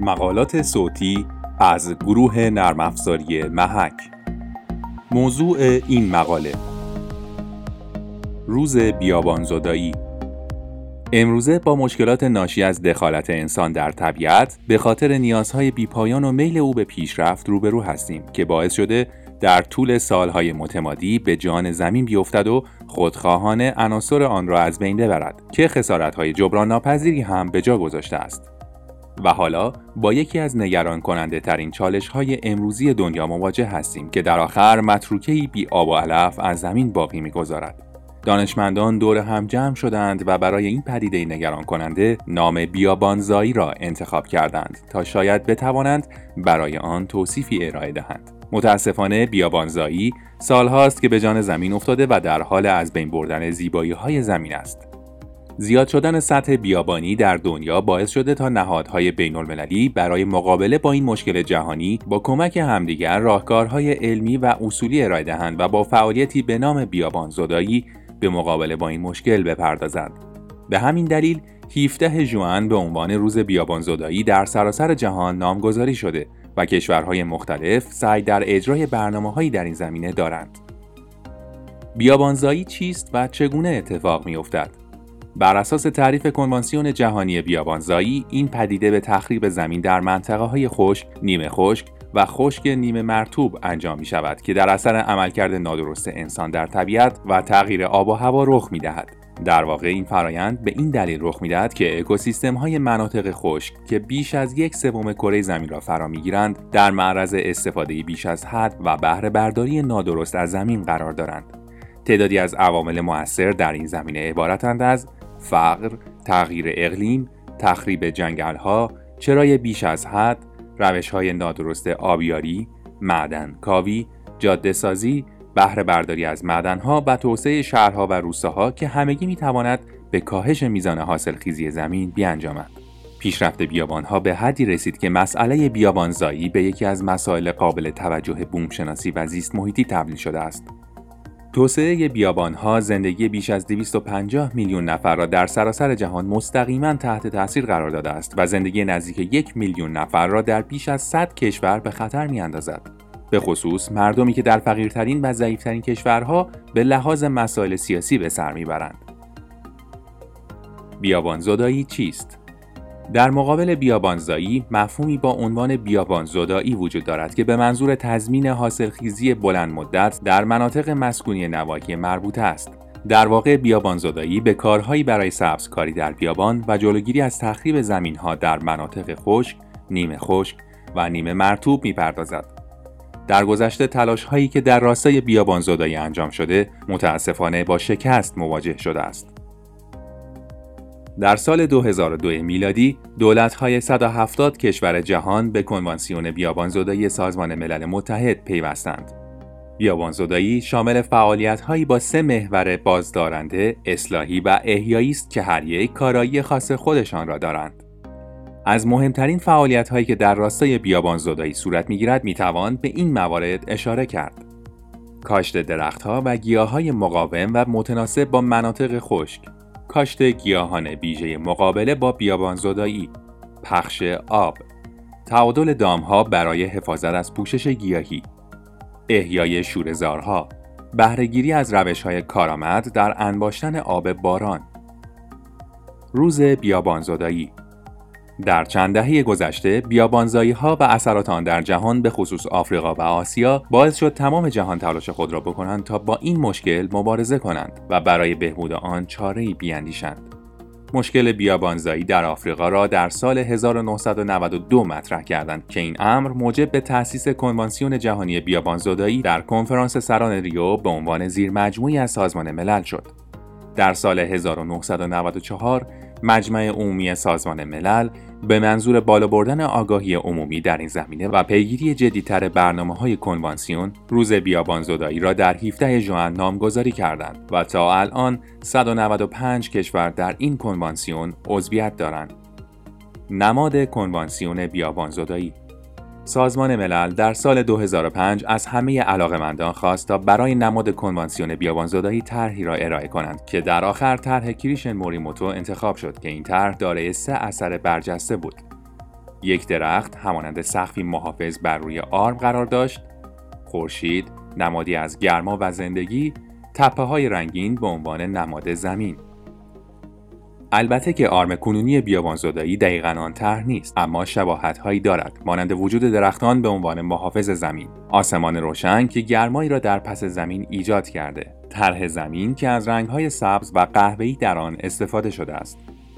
مقالات صوتی از گروه نرم افزاری محک. موضوع این مقاله: روز بیابانزدایی. امروزه با مشکلات ناشی از دخالت انسان در طبیعت به خاطر نیازهای بیپایان و میل او به پیشرفت روبرو هستیم که باعث شده در طول سالهای متمادی به جان زمین بیفتد و خودخواهانه عناصر آن را از بین ببرد که خسارت‌های جبران ناپذیری هم به جا گذاشته است. و حالا با یکی از نگران کننده ترین چالش‌های امروزی دنیا مواجه هستیم که در آخر متروکه‌ای بی آب و علف از زمین باقی می‌گذارد. دانشمندان دور هم جمع شدند و برای این پدیده نگران کننده نام بیابانزایی را انتخاب کردند تا شاید بتوانند برای آن توصیفی ارائه دهند. متاسفانه بیابانزایی سالهاست که به جان زمین افتاده و در حال از بین بردن زیبایی‌های زمین است. زیاد شدن سطح بیابانی در دنیا باعث شده تا نهادهای بین‌المللی برای مقابله با این مشکل جهانی با کمک همدیگر راهکارهای علمی و اصولی ارائه دهند و با فعالیتی به نام بیابانزدایی به مقابله با این مشکل بپردازند. به همین دلیل 17 ژوئن به عنوان روز بیابانزدایی در سراسر جهان نامگذاری شده و کشورهای مختلف سعی در اجرای برنامه‌هایی در این زمینه دارند. بیابانزایی چیست و چگونه اتفاق می‌افتد؟ بر اساس تعریف کنوانسیون جهانی بیابانزایی، این پدیده به تخریب زمین در منطقه‌های خشک، نیمه خشک و خشک نیمه مرطوب انجام می‌شود که در اثر عملکرد نادرست انسان در طبیعت و تغییر آب و هوا رخ می‌دهد. در واقع این فرایند به این دلیل رخ می‌دهد که اکوسیستم‌های مناطق خشک که بیش از 1/3 کره زمین را فرا می‌گیرند، در معرض استفاده بیش از حد و بهره برداری نادرست از زمین قرار دارند. تعدادی از عوامل مؤثر در این زمینه عبارتند از فقر، تغییر اقلیم، تخریب جنگل‌ها، چرای بیش از حد، روش‌های نادرست آبیاری، معدن کاوی، جاده سازی، بهره برداری از معدن‌ها و توسعه شهرها و روستاها که همگی می‌تواند به کاهش میزان حاصلخیزی زمین بیانجامد. پیشرفت بیابان‌ها به حدی رسید که مسئله بیابانزایی به یکی از مسائل قابل توجه بومشناسی و زیست محیطی تبدیل شده است. توسعه بیابان‌ها زندگی بیش از 250 میلیون نفر را در سراسر جهان مستقیما تحت تاثیر قرار داده است و زندگی نزدیک 1 میلیون نفر را در بیش از 100 کشور به خطر می‌اندازد. به خصوص مردمی که در فقیرترین و ضعیف‌ترین کشورها به لحاظ مسائل سیاسی به سر می‌برند. بیابانزدایی چیست؟ در مقابل بیابانزایی مفهومی با عنوان بیابانزدایی وجود دارد که به منظور تضمین حاصلخیزی بلند مدت در مناطق مسکونی نواحی مربوطه است. در واقع بیابانزدایی به کارهایی برای سبزکاری در بیابان و جلوگیری از تخریب زمین‌ها در مناطق خشک، نیمه خشک و نیمه مرطوب می‌پردازد. در گذشته تلاش‌هایی که در راستای بیابانزدایی انجام شده، متأسفانه با شکست مواجه شده است. در سال 2002 میلادی، دولت‌های 170 کشور جهان به کنوانسیون بیابانزدایی سازمان ملل متحد پیوستند. بیابانزدایی شامل فعالیت‌هایی با 3 محور بازدارنده، اصلاحی و احیایی است که هر یک کارایی خاص خودشان را دارند. از مهمترین فعالیت‌هایی که در راستای بیابانزدایی صورت می‌گیرد می‌توان به این موارد اشاره کرد: کاشت درخت‌ها و گیاه‌های مقاوم و متناسب با مناطق خشک، کاشت گیاهان ویژه مقابله با بیابانزدایی، پخش آب، تعادل دام‌ها برای حفاظت از پوشش گیاهی، احیای شوره‌زارها، بهره‌گیری از روش‌های کارآمد در انباشتن آب باران. روز بیابانزدایی. در چند دهه گذشته بیابانزایی‌ها و اثرات آن در جهان به خصوص آفریقا و آسیا باعث شد تمام جهان تلاش خود را بکنند تا با این مشکل مبارزه کنند و برای بهبود آن چاره‌ای بیاندیشند. مشکل بیابانزایی در آفریقا را در سال 1992 مطرح کردند که این امر موجب به تأسیس کنوانسیون جهانی بیابانزدایی در کنفرانس سران ریو به عنوان زیرمجموعی از سازمان ملل شد. در سال 1994 مجمع عمومی سازمان ملل به منظور بالا بردن آگاهی عمومی در این زمینه و پیگیری جدی‌تر برنامه‌های کنوانسیون، روز بیابانزدایی را در 17 ژوئن نامگذاری کردند و تا الان 195 کشور در این کنوانسیون عضویت دارند. نماد کنوانسیون بیابانزدایی. سازمان ملل در سال 2005 از همه علاقه‌مندان خواست تا برای نماد کنوانسیون بیابانزدایی طرحی را ارائه کنند که در آخر طرح کریشن موریموتو انتخاب شد که این طرح دارای 3 اثر برجسته بود: یک درخت همانند سقفی محافظ بر روی آرم قرار داشت، خورشید نمادی از گرما و زندگی، تپه‌های رنگین به عنوان نماد زمین. البته که آرم کنونی بیابان‌زدایی دقیقاً آن طرح نیست، اما شباهت‌هایی دارد، مانند وجود درختان به عنوان محافظ زمین، آسمان روشن که گرمایی را در پس زمین ایجاد کرده، طرح زمین که از رنگ‌های سبز و قهوه‌ای در آن استفاده شده است.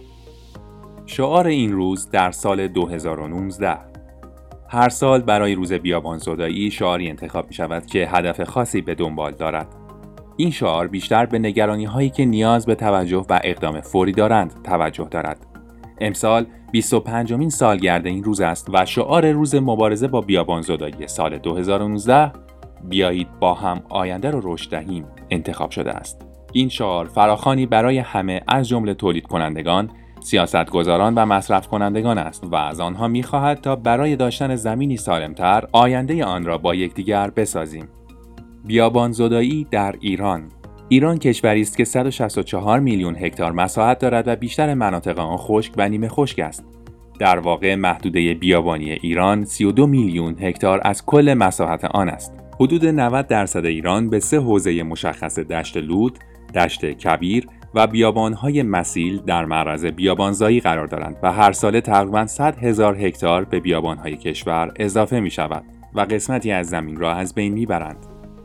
شعار این روز در سال 2019: هر سال برای روز بیابان‌زدایی شعاری انتخاب می‌شود که هدف خاصی به دنبال دارد. این شعار بیشتر به نگرانی‌هایی که نیاز به توجه و اقدام فوری دارند توجه دارد. امسال 25مین سالگرد این روز است و شعار روز مبارزه با بیابان‌زدایی سال 2019 بیایید با هم آینده را رشد دهیم انتخاب شده است. این شعار فراخوانی برای همه از جمله تولید کنندگان، سیاستگزاران و مصرف کنندگان است و از آنها می‌خواهد تا برای داشتن زمینی سالمتر آینده آن را با یکدیگر بسازیم. بیابان‌زدایی در ایران کشوری است که 164 میلیون هکتار مساحت دارد و بیشتر مناطق آن خشک و نیمه خشک است. در واقع محدوده بیابانی ایران 32 میلیون هکتار از کل مساحت آن است. حدود 90% ایران به 3 حوزه مشخص دشت لود، دشت کبیر و بیابان‌های مسیل در معرض بیابان‌زایی قرار دارند و هر ساله تقریباً 100,000 هکتار به بیابان‌های کشور اضافه می‌شود و قسمتی از زمین را از بین می‌برند.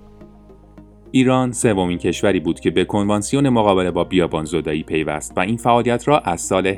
ایران سومین کشوری بود که به کنوانسیون مقابله با بیابان‌زدایی پیوست و این فعالیت را از سال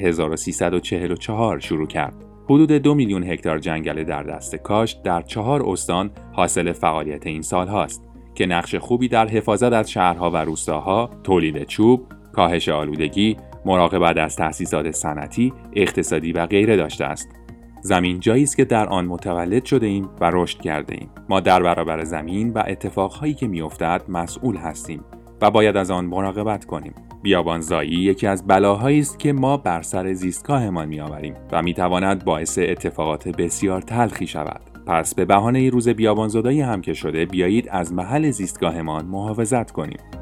1344 شروع کرد. حدود 2 میلیون هکتار جنگل در دست کاشت در 4 استان حاصل فعالیت این سال هاست که نقش خوبی در حفاظت از شهرها و روستاها، تولید چوب، کاهش آلودگی، مراقبت از تأسیسات صنعتی، اقتصادی و غیره داشته است. زمین جایی است که در آن متولد شده ایم و رشد کرده ایم. ما در برابر زمین و اتفاقهایی که میافتد مسئول هستیم و باید از آن مراقبت کنیم. بیابان‌زایی یکی از بلاهایی است که ما بر سر زیستگاهمان میآوریم و میتواند باعث اتفاقات بسیار تلخی شود. پس به بهانه روز بیابان‌زدایی هم که شده، بیایید از محل زیستگاهمان محافظت کنیم.